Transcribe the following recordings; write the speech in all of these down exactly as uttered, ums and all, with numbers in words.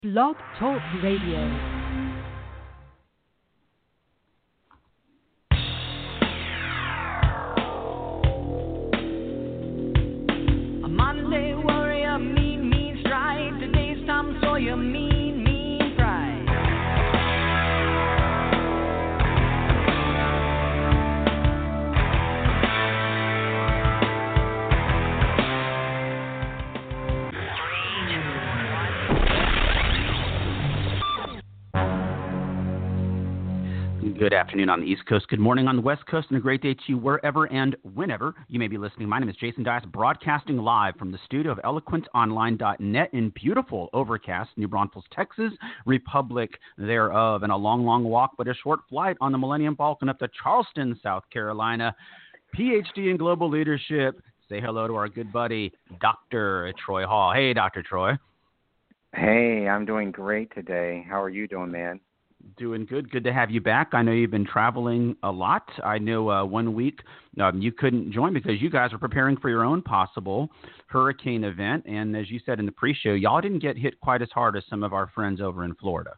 Blog Talk Radio. Good afternoon on the East Coast, good morning on the West Coast, and a great day to you wherever and whenever you may be listening. My name is Jason Dias, broadcasting live from the studio of eloquent online dot net in beautiful, overcast New Braunfels, Texas, Republic thereof, and a long, long walk, but a short flight on the Millennium Falcon up to Charleston, South Carolina. P H D in global leadership. Say hello to our good buddy, Doctor Troy Hall. Hey, Doctor Troy. Hey, I'm doing great today. How are you doing, man? Doing good. Good to have you back. I know you've been traveling a lot. I know uh, one week um, you couldn't join because you guys are preparing for your own possible hurricane event. And as you said in the pre-show, y'all didn't get hit quite as hard as some of our friends over in Florida.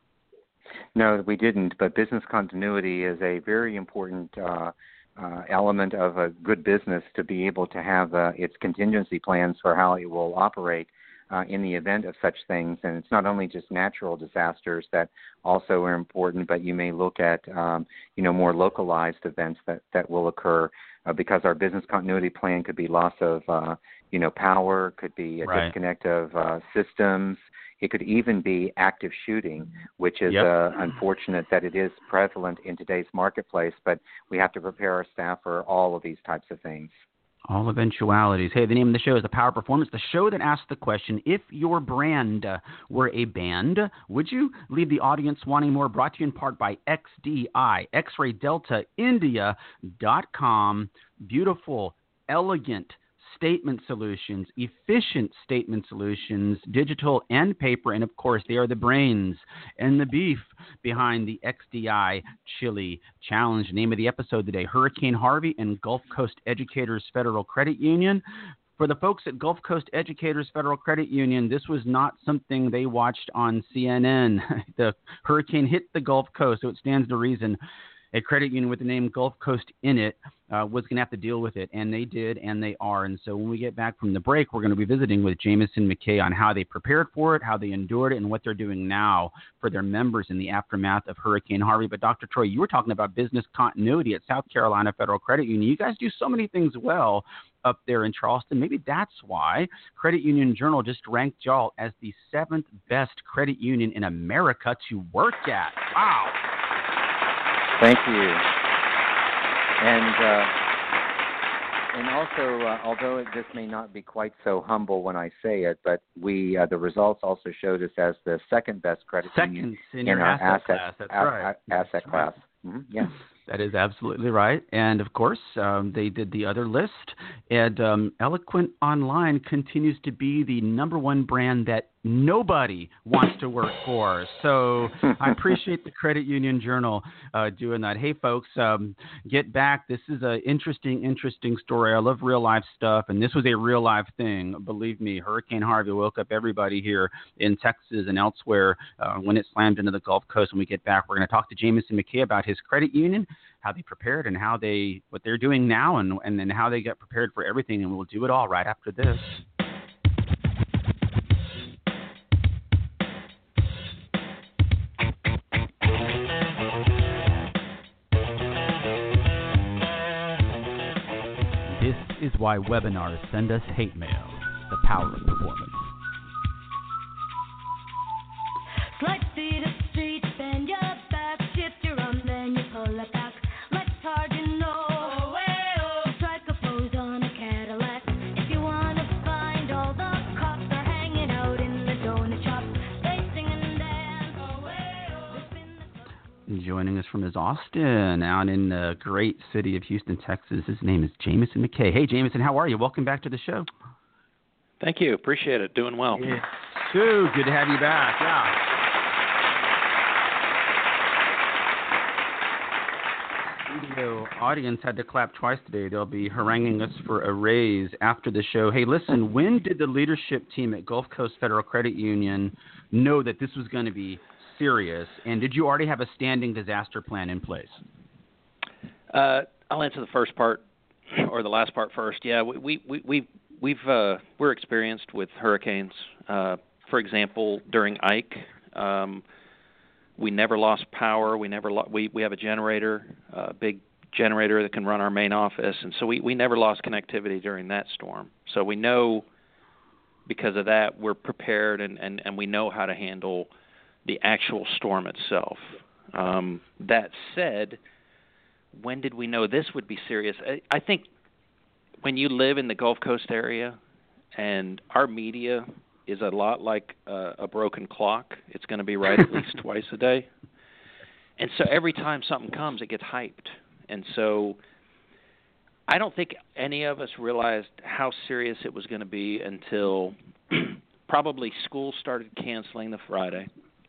No, we didn't. But business continuity is a very important uh, uh, element of a good business to be able to have uh, its contingency plans for how it will operate Uh, in the event of such things. And it's not only just natural disasters that also are important, but you may look at, um, you know, more localized events that, that will occur uh, because our business continuity plan could be loss of, uh, you know, power, could be a right. disconnect of uh, systems. It could even be active shooting, which is yep. uh, unfortunate that it is prevalent in today's marketplace, but we have to prepare our staff for all of these types of things. All eventualities. Hey, the name of the show is The Power Performance, the show that asks the question, if your brand uh, were a band, would you leave the audience wanting more? Brought to you in part by X D I, X-Ray Delta India dot com. Beautiful, elegant statement solutions, efficient statement solutions, digital and paper, and of course they are the brains and the beef behind the X D I Chili Challenge. Name of the episode today, Hurricane Harvey and Gulf Coast Educators Federal Credit Union. For the folks at Gulf Coast Educators Federal Credit Union, this was not something they watched on C N N. The hurricane hit the Gulf Coast, so it stands to reason a credit union with the name Gulf Coast in it uh, was going to have to deal with it, and they did, and they are. And so when we get back from the break, we're going to be visiting with Jameson McKay on how they prepared for it, how they endured it, and what they're doing now for their members in the aftermath of Hurricane Harvey. But Doctor Troy, you were talking about business continuity at South Carolina Federal Credit Union. You guys do so many things well up there in Charleston. Maybe that's why Credit Union Journal just ranked y'all as the seventh best credit union in America to work at. Wow. Thank you. And uh, and also, uh, although it, this may not be quite so humble when I say it, but we uh, the results also showed us as the second best credit second union in, in our asset, asset class. That's a- right. a- asset That's class. Right. Mm-hmm. Yes. That is absolutely right. And, of course, um, they did the other list. And um, Eloquent Online continues to be the number one brand that nobody wants to work for. So I appreciate the Credit Union Journal uh, doing that. Hey, folks, um, get back. This is an interesting, interesting story. I love real-life stuff, and this was a real-life thing. Believe me, Hurricane Harvey woke up everybody here in Texas and elsewhere uh, when it slammed into the Gulf Coast. When we get back, we're going to talk to Jameson McKay about his credit union, how they prepared and how they what they're doing now, and and then how they get prepared for everything. And we'll do it all right after this. This is why webinars send us hate mail. The power of performance. Slide feet of street, bend your back, shift your arm, then you pull it back. Like it's hard, you know. Oh, way, oh. Strike a pose on a Cadillac. If you want to find all the cops are hanging out in the donut shop. They sing and dance. Oh, way, oh. The... Joining us from his Austin, out in the great city of Houston, Texas. His name is Jameson McKay. Hey, Jameson, how are you? Welcome back to the show. Thank you. Appreciate it. Doing well. Yeah. Sue, good to have you back. Yeah. Studio audience had to clap twice today. They'll be haranguing us for a raise after the show. Hey, listen, when did the leadership team at Gulf Coast Federal Credit Union know that this was going to be serious? And did you already have a standing disaster plan in place? Uh, I'll answer the first part or the last part first. Yeah, we we we we've, we've uh, we're experienced with hurricanes. Uh, for example, during Ike, um, we never lost power. We never lo- we we have a generator, a big generator that can run our main office, and so we we never lost connectivity during that storm. So we know because of that we're prepared and and and we know how to handle the actual storm itself. Um, that said, when did we know this would be serious? I, I think when you live in the Gulf Coast area, and our media is a lot like uh, a broken clock. It's going to be right at least twice a day. And so every time something comes, it gets hyped. And so I don't think any of us realized how serious it was going to be until probably school started canceling the Friday.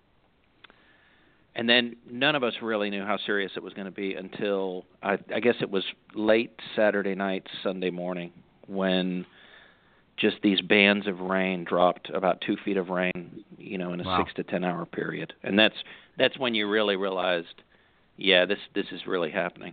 And then none of us really knew how serious it was going to be until, I, I guess it was late Saturday night, Sunday morning, when just these bands of rain dropped, about two feet of rain, you know, in a wow. six to ten hour period. And that's that's when you really realized, yeah, this this is really happening.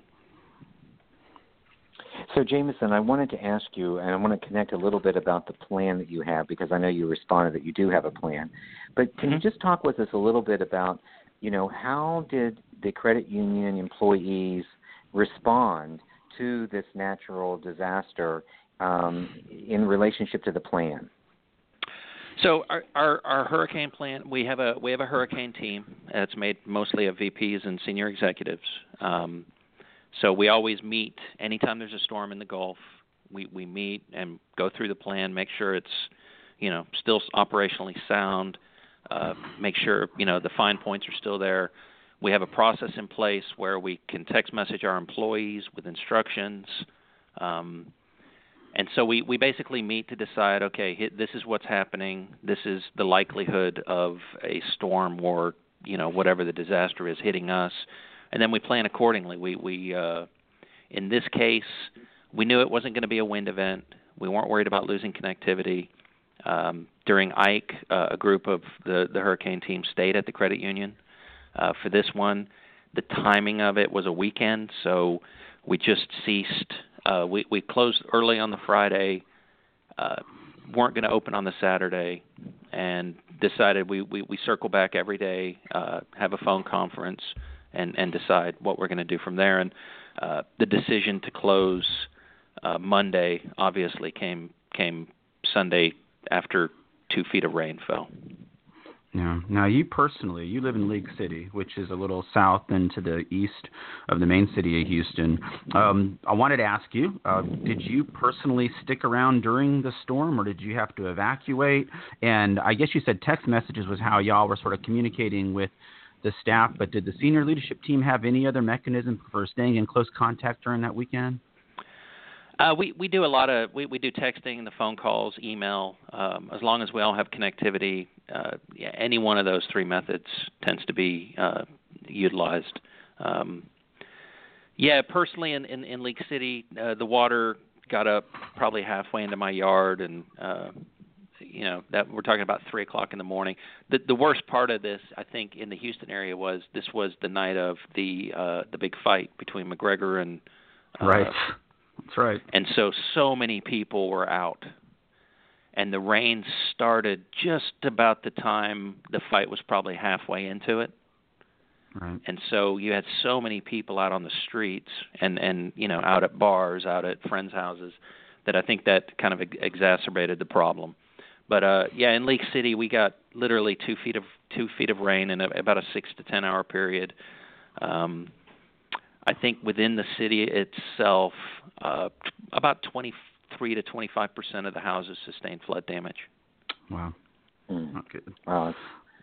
So, Jameson, I wanted to ask you, and I want to connect a little bit about the plan that you have, because I know you responded that you do have a plan. But can mm-hmm. you just talk with us a little bit about, you know, how did the credit union employees respond to this natural disaster um, in relationship to the plan? So our, our our hurricane plan, we have a we have a hurricane team that's made mostly of V Ps and senior executives. Um, so we always meet anytime there's a storm in the Gulf. We we meet and go through the plan, make sure it's, you know, still operationally sound. Uh, make sure, you know, the fine points are still there. We have a process in place where we can text message our employees with instructions. Um, and so we, we basically meet to decide, okay, hit, this is what's happening. This is the likelihood of a storm or, you know, whatever the disaster is hitting us. And then we plan accordingly. We, we uh, in this case, we knew it wasn't going to be a wind event. We weren't worried about losing connectivity. Um, during Ike, uh, a group of the, the hurricane team stayed at the credit union. Uh, for this one, the timing of it was a weekend, so we just ceased. Uh, we, we closed early on the Friday, uh, weren't going to open on the Saturday, and decided we, we, we circle back every day, uh, have a phone conference, and, and decide what we're going to do from there. And uh, the decision to close uh, Monday obviously came came Sunday after two feet of rain fell. Yeah. Now, you personally, you live in League City, which is a little south and to the east of the main city of Houston. Um, I wanted to ask you, uh, did you personally stick around during the storm, or did you have to evacuate? And I guess you said text messages was how y'all were sort of communicating with the staff, but did the senior leadership team have any other mechanism for staying in close contact during that weekend? Uh, we, we do a lot of we, we do texting, the phone calls, email. Um, as long as we all have connectivity, uh, yeah, any one of those three methods tends to be uh, utilized. Um, yeah, personally, in, in, in League City, uh, the water got up probably halfway into my yard, and uh, you know that we're talking about three o'clock in the morning. The the worst part of this, I think, in the Houston area was this was the night of the uh, the big fight between McGregor and uh, right. That's right. And so, so many people were out. And the rain started just about the time the fight was probably halfway into it. Right. And so you had so many people out on the streets and, and you know, out at bars, out at friends' houses, that I think that kind of ex- exacerbated the problem. But, uh, yeah, in League City, we got literally two feet of two feet of rain in a, about a six to ten hour period. Um I think within the city itself, uh, about twenty-three to twenty-five percent of the houses sustained flood damage. Wow. Mm. Not good. Wow.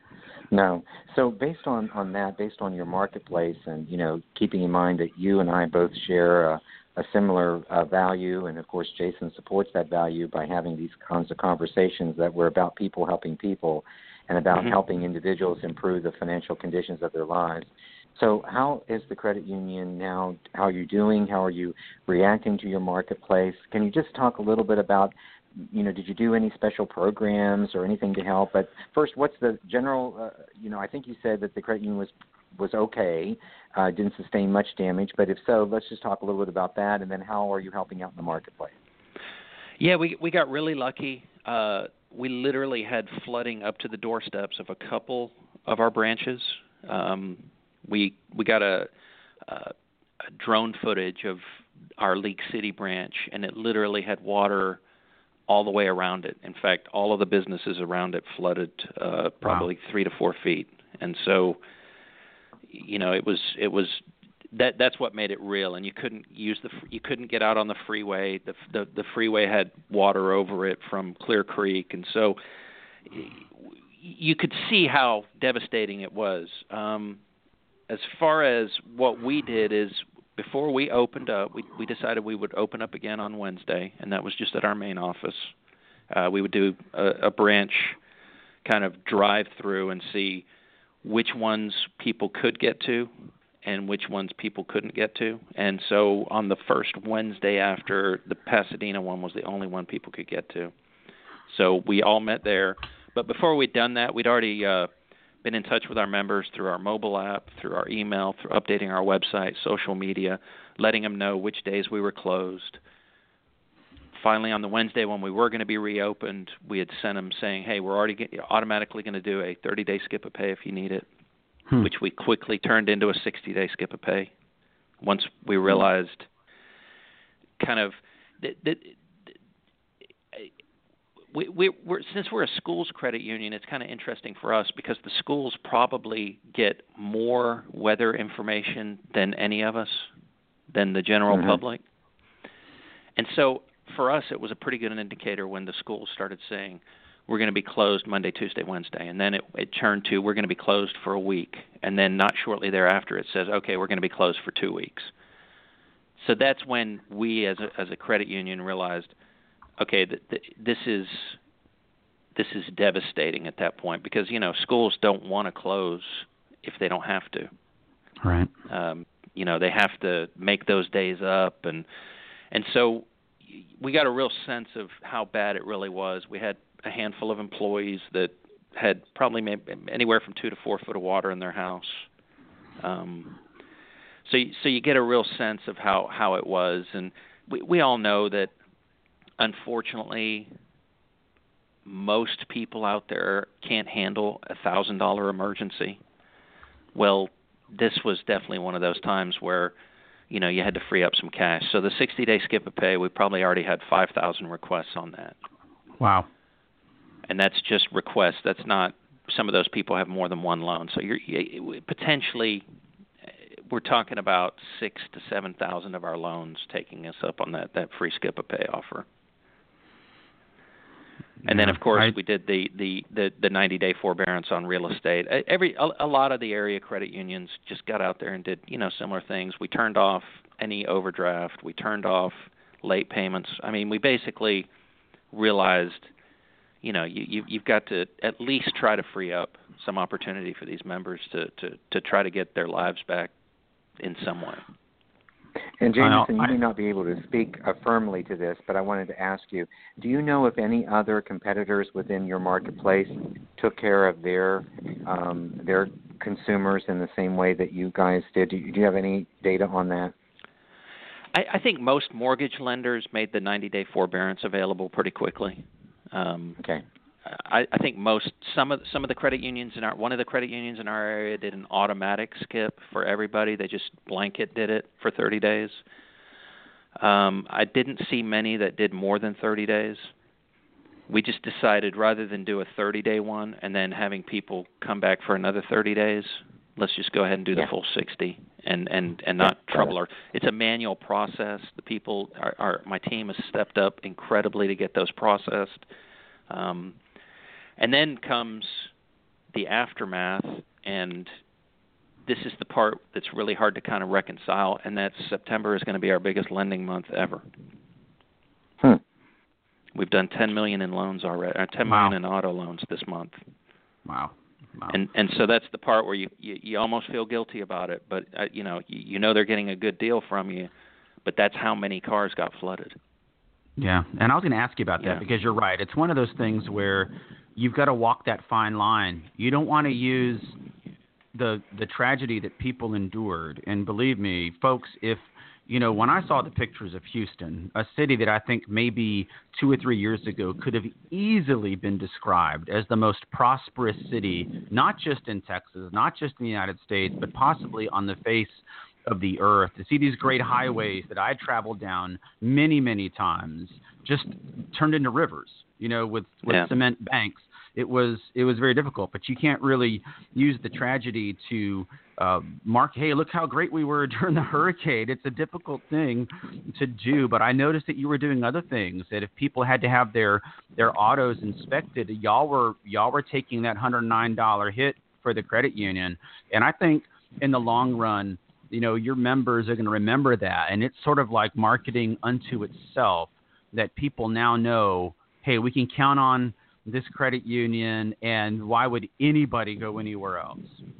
No. So based on, on that, based on your marketplace and, you know, keeping in mind that you and I both share a, a similar uh, value, and, of course, Jason supports that value by having these kinds of conversations that were about people helping people and about mm-hmm. helping individuals improve the financial conditions of their lives. So how is the credit union now? How are you doing? How are you reacting to your marketplace? Can you just talk a little bit about you know, did you do any special programs or anything to help? But first, what's the general, uh, you know, I think you said that the credit union was, was okay, uh, didn't sustain much damage. But if so, let's just talk a little bit about that. And then how are you helping out in the marketplace? Yeah, we we got really lucky. Uh, we literally had flooding up to the doorsteps of a couple of our branches. Um, we we got a, a, a drone footage of our League City branch, and it literally had water all the way around it. In fact, all of the businesses around it flooded uh, probably wow. three to four feet. And so, you know, it was it was that that's what made it real. And you couldn't use the you couldn't get out on the freeway. The the, the freeway had water over it from Clear Creek, and so you could see how devastating it was. Um, as far as what we did is, before we opened up, we, we decided we would open up again on Wednesday, and that was just at our main office. Uh, we would do a, a branch kind of drive-through and see which ones people could get to and which ones people couldn't get to. And so on the first Wednesday after, the Pasadena one was the only one people could get to. So we all met there. But before we'd done that, we'd already uh, been in touch with our members through our mobile app, through our email, through updating our website, social media, letting them know which days we were closed. Finally, on the Wednesday when we were going to be reopened, we had sent them saying, hey, we're already get, automatically going to do a thirty-day skip of pay if you need it, hmm. which we quickly turned into a sixty-day skip of pay once we realized kind of that, that We, we, we're, since we're a schools credit union, it's kind of interesting for us because the schools probably get more weather information than any of us, than the general mm-hmm. public. And so for us, it was a pretty good indicator when the schools started saying, we're going to be closed Monday, Tuesday, Wednesday. And then it, it turned to, we're going to be closed for a week. And then not shortly thereafter, it says, okay, we're going to be closed for two weeks. So that's when we as a, as a credit union realized, okay, th- th- this is this is devastating at that point because, you know, schools don't want to close if they don't have to. Right. Um, you know, they have to make those days up. And and so we got a real sense of how bad it really was. We had a handful of employees that had probably maybe anywhere from two to four foot of water in their house. Um, so, so you get a real sense of how, how it was. And we, we all know that, unfortunately, most people out there can't handle a one thousand dollars emergency. Well, this was definitely one of those times where, you know, you had to free up some cash. So the sixty-day skip of pay, we probably already had five thousand requests on that. Wow. And that's just requests. That's not – some of those people have more than one loan. So you're you, potentially – we're talking about six to seven thousand of our loans taking us up on that, that free skip of pay offer. And yeah, then, of course, I, we did the, the, the, the ninety-day forbearance on real estate. Every a, a lot of the area credit unions just got out there and did, you know, similar things. We turned off any overdraft. We turned off late payments. I mean, we basically realized, you know, you, you, you've got to at least try to free up some opportunity for these members to, to, to try to get their lives back in some way. And Jameson, you may not be able to speak uh, firmly to this, but I wanted to ask you, do you know if any other competitors within your marketplace took care of their um, their consumers in the same way that you guys did? Do you, do you have any data on that? I, I think most mortgage lenders made the ninety-day forbearance available pretty quickly. Um, okay. I, I think most some of some of the credit unions in our one of the credit unions in our area did an automatic skip for everybody. They just blanket did it for thirty days. Um, I didn't see many that did more than thirty days. We just decided rather than do a thirty-day one and then having people come back for another thirty days, let's just go ahead and do yeah. the full sixty and, and, and not yeah, trouble our. It's a manual process. The people, our, our my team has stepped up incredibly to get those processed. Um, And then comes the aftermath, and this is the part that's really hard to kind of reconcile, and that's September is going to be our biggest lending month ever. Hmm. We've done ten million dollars in loans already, or ten wow. million dollars in auto loans this month. Wow. wow. And and so that's the part where you, you, you almost feel guilty about it, but uh, you know you, you know they're getting a good deal from you, but that's how many cars got flooded. Yeah, and I was going to ask you about that Yeah. because you're right. It's one of those things where you've got to walk that fine line. You don't want to use the the tragedy that people endured. And believe me, folks, if you know, when I saw the pictures of Houston, a city that I think maybe two or three years ago could have easily been described as the most prosperous city, not just in Texas, not just in the United States, but possibly on the face of the earth, to see these great highways that I traveled down many, many times just turned into rivers, you know, with, with Yeah. cement banks. It was it was very difficult, but you can't really use the tragedy to uh, mark, hey, look how great we were during the hurricane. It's a difficult thing to do, but I noticed that you were doing other things, that if people had to have their, their autos inspected, y'all were y'all were taking that one hundred nine dollars hit for the credit union. And I think in the long run, you know, your members are going to remember that, and it's sort of like marketing unto itself, that people now know, hey, we can count on this credit union, and why would anybody go anywhere else?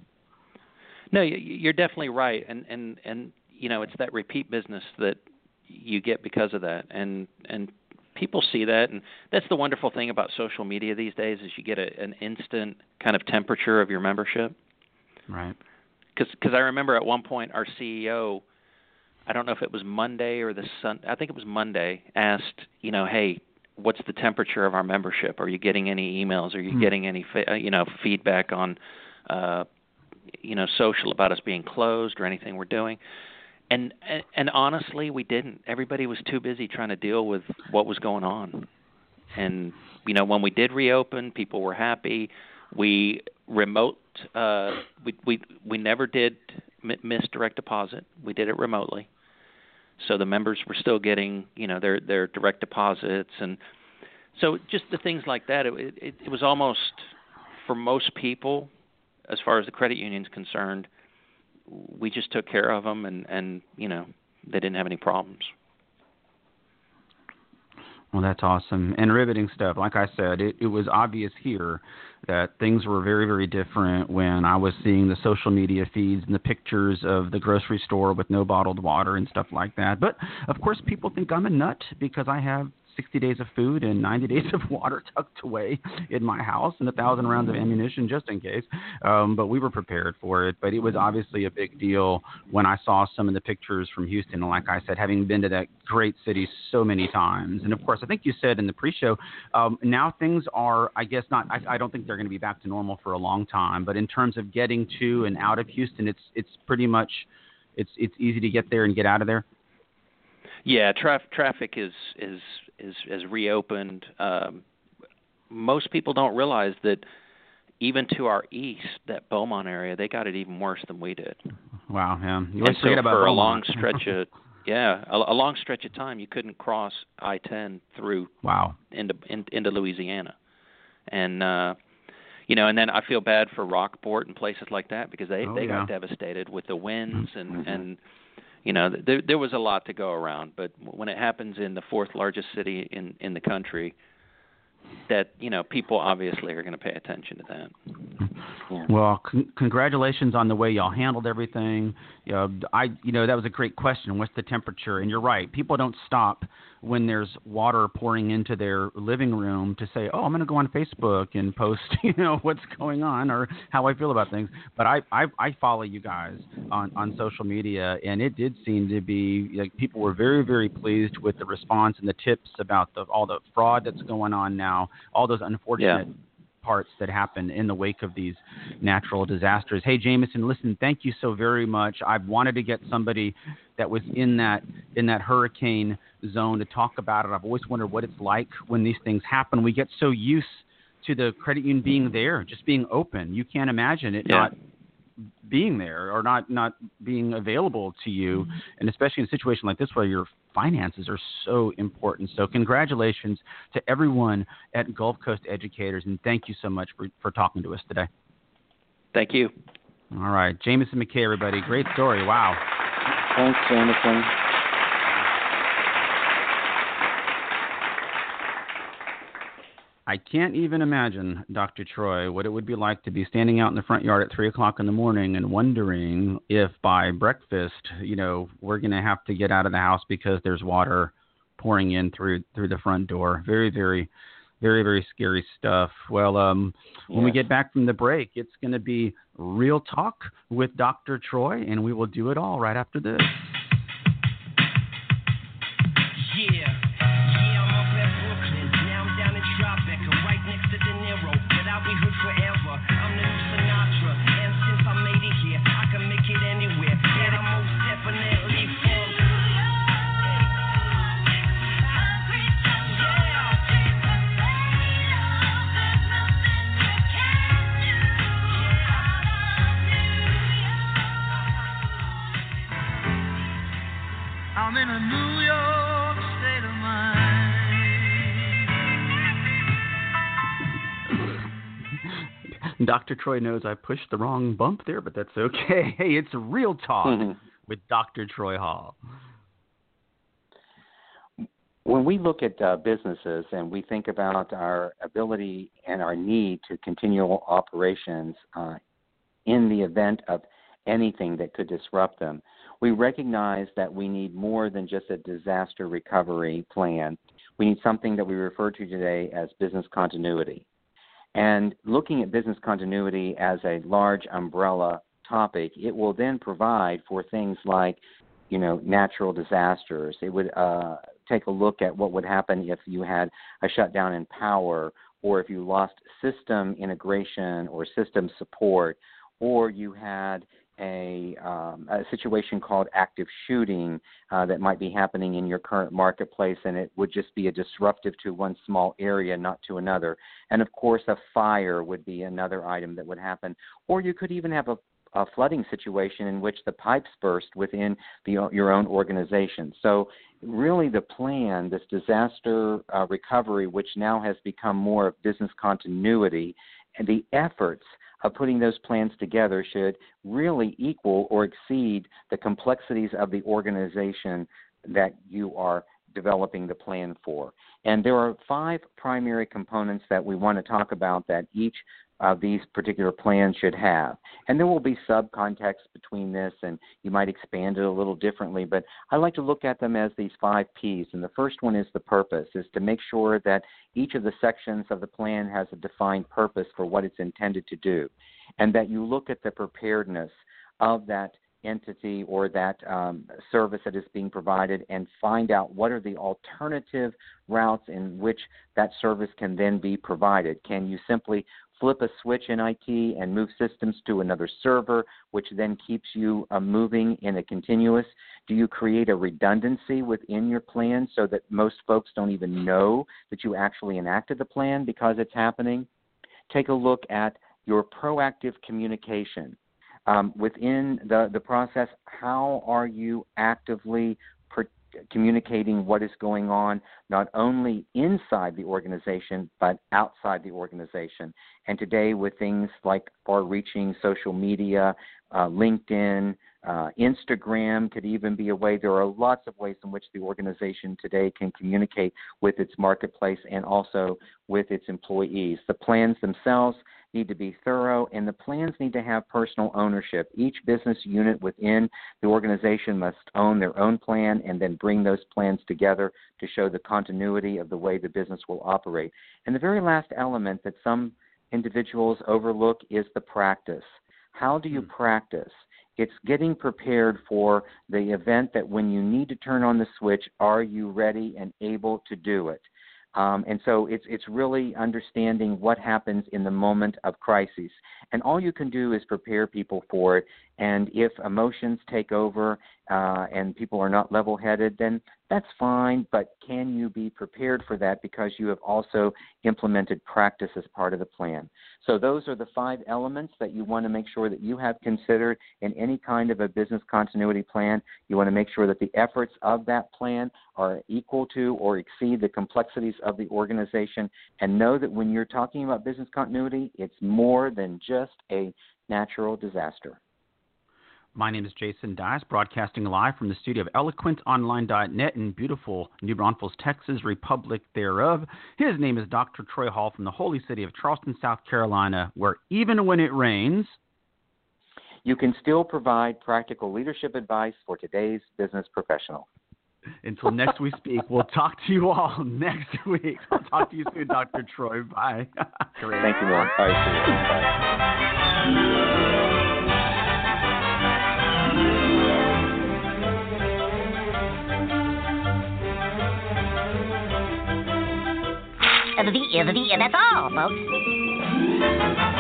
No, you- you're definitely right, and and and you know, it's that repeat business that you get because of that, and and people see that, and that's the wonderful thing about social media these days is you get a, an instant kind of temperature of your membership. Right. Because I remember at one point our C E O, I don't know if it was Monday or the Sun, I think it was Monday, asked, you know, hey, what's the temperature of our membership? Are you getting any emails? Are you Hmm. getting any, uh, you know, feedback on, uh, you know, social about us being closed or anything we're doing? And, and and honestly, we didn't. Everybody was too busy trying to deal with what was going on. And you know, when we did reopen, people were happy. We remote. Uh, we we we never did m- miss direct deposit. We did it remotely, so the members were still getting, you know, their their direct deposits, and so just the things like that. It it, it was almost, for most people, as far as the credit union's concerned, we just took care of them, and and you know, they didn't have any problems. Well, that's awesome and riveting stuff. Like I said, it, it was obvious here that things were very, very different when I was seeing the social media feeds and the pictures of the grocery store with no bottled water and stuff like that. But, of course, people think I'm a nut because I have sixty days of food and ninety days of water tucked away in my house and a thousand rounds of ammunition just in case. Um, but we were prepared for it. But it was obviously a big deal when I saw some of the pictures from Houston. And like I said, having been to that great city so many times. And of course, I think you said in the pre-show, um, now things are, I guess not, I, I don't think they're going to be back to normal for a long time. But in terms of getting to and out of Houston, it's it's pretty much, it's it's easy to get there and get out of there. Yeah, traf- traffic is is is is reopened. Um, most people don't realize that even to our east, that Beaumont area, they got it even worse than we did. Wow, yeah. You And always so forget about for a Beaumont. long stretch of yeah, a, a long stretch of time, you couldn't cross I ten through Wow. into in, into Louisiana, and uh, you know, and then I feel bad for Rockport and places like that because they Oh, they yeah. got devastated with the winds and Mhm. and. You know, there there was a lot to go around, but when it happens in the fourth largest city in, in the country, that, you know, people obviously are going to pay attention to that. Yeah. Well, con- congratulations on the way y'all handled everything. You know, I, you know, that was a great question. What's the temperature? And you're right. People don't stop when there's water pouring into their living room to say, "Oh, I'm going to go on Facebook and post, you know, what's going on or how I feel about things." But I, I, I follow you guys on, on social media, and it did seem to be like people were very, very pleased with the response and the tips about the all the fraud that's going on now, all those unfortunate. Yeah. parts that happen in the wake of these natural disasters. Hey, Jameson, listen, thank you so very much. I've wanted to get somebody that was in that in that hurricane zone to talk about it. I've always wondered what it's like when these things happen. We get so used to the credit union being there, just being open. You can't imagine it Yeah. not being there or not, not being available to you, and especially in a situation like this where your finances are so important. So congratulations to everyone at Gulf Coast Educators, and thank you so much for, for talking to us today. Thank you. All right. Jameson McKay, everybody. Great story. Wow. Thanks, Jameson. I can't even imagine, Doctor Troy, what it would be like to be standing out in the front yard at three o'clock in the morning and wondering if by breakfast, you know, we're going to have to get out of the house because there's water pouring in through through the front door. Very, very, very, very scary stuff. Well, um, when Yes. we get back from the break, it's going to be Real Talk with Doctor Troy, and we will do it all right after this. Yeah, yeah, I'm up at Brooklyn. Now I'm down in Tribeca, right next to De Niro. But I'll be hood forever. I'm the new Sinatra, and since I made it here, I can make it anywhere. And I'm most definitely from. I'm in a New York state of mind. Doctor Troy knows I pushed the wrong bump there, but that's okay. Hey, it's Real Talk Mhm. with Doctor Troy Hall. When we look at uh, businesses and we think about our ability and our need to continue operations uh, in the event of anything that could disrupt them, we recognize that we need more than just a disaster recovery plan. We need something that we refer to today as business continuity. And looking at business continuity as a large umbrella topic, it will then provide for things like, you know, natural disasters. It would uh, take a look at what would happen if you had a shutdown in power, or if you lost system integration or system support, or you had a, um, a situation called active shooting uh, that might be happening in your current marketplace, and it would just be a disruptive to one small area, not to another. And, of course, a fire would be another item that would happen. Or you could even have a, a flooding situation in which the pipes burst within the, your own organization. So really the plan, this disaster uh, recovery, which now has become more of business continuity, and the efforts of putting those plans together should really equal or exceed the complexities of the organization that you are developing the plan for. And there are five primary components that we want to talk about that each of these particular plans should have. And there will be subcontext between this, and you might expand it a little differently, but I like to look at them as these five P's. And the first one is the purpose, is to make sure that each of the sections of the plan has a defined purpose for what it's intended to do, and that you look at the preparedness of that entity or that um, service that is being provided and find out what are the alternative routes in which that service can then be provided. Can you simply flip a switch in I T and move systems to another server, which then keeps you uh, moving in a continuous? Do you create a redundancy within your plan so that most folks don't even know that you actually enacted the plan because it's happening? Take a look at your proactive communication. Um, within the, the process, how are you actively per- communicating what is going on, not only inside the organization, but outside the organization? And today, with things like far-reaching social media, uh, LinkedIn, uh, Instagram could even be a way. There are lots of ways in which the organization today can communicate with its marketplace and also with its employees. The plans themselves need to be thorough, and the plans need to have personal ownership. Each business unit within the organization must own their own plan and then bring those plans together to show the continuity of the way the business will operate. And the very last element that some individuals overlook is the practice. How do you hmm. practice? It's getting prepared for the event that when you need to turn on the switch, are you ready and able to do it? Um, and so it's it's really understanding what happens in the moment of crisis. And all you can do is prepare people for it. And if emotions take over uh, and people are not level-headed, then that's fine. But can you be prepared for that because you have also implemented practice as part of the plan? So those are the five elements that you want to make sure that you have considered in any kind of a business continuity plan. You want to make sure that the efforts of that plan are equal to or exceed the complexities of the organization, and know that when you're talking about business continuity, it's more than just a natural disaster. My name is Jason Dias, broadcasting live from the studio of eloquent online dot net in beautiful New Braunfels, Texas, Republic thereof. His name is Doctor Troy Hall from the holy city of Charleston, South Carolina, where even when it rains, you can still provide practical leadership advice for today's business professional. Until next we speak, we'll talk to you all next week. We'll talk to you soon, Doctor Troy. Bye. Thank you, Mark. Bye. Uh, the, uh, the, uh, that's all, folks.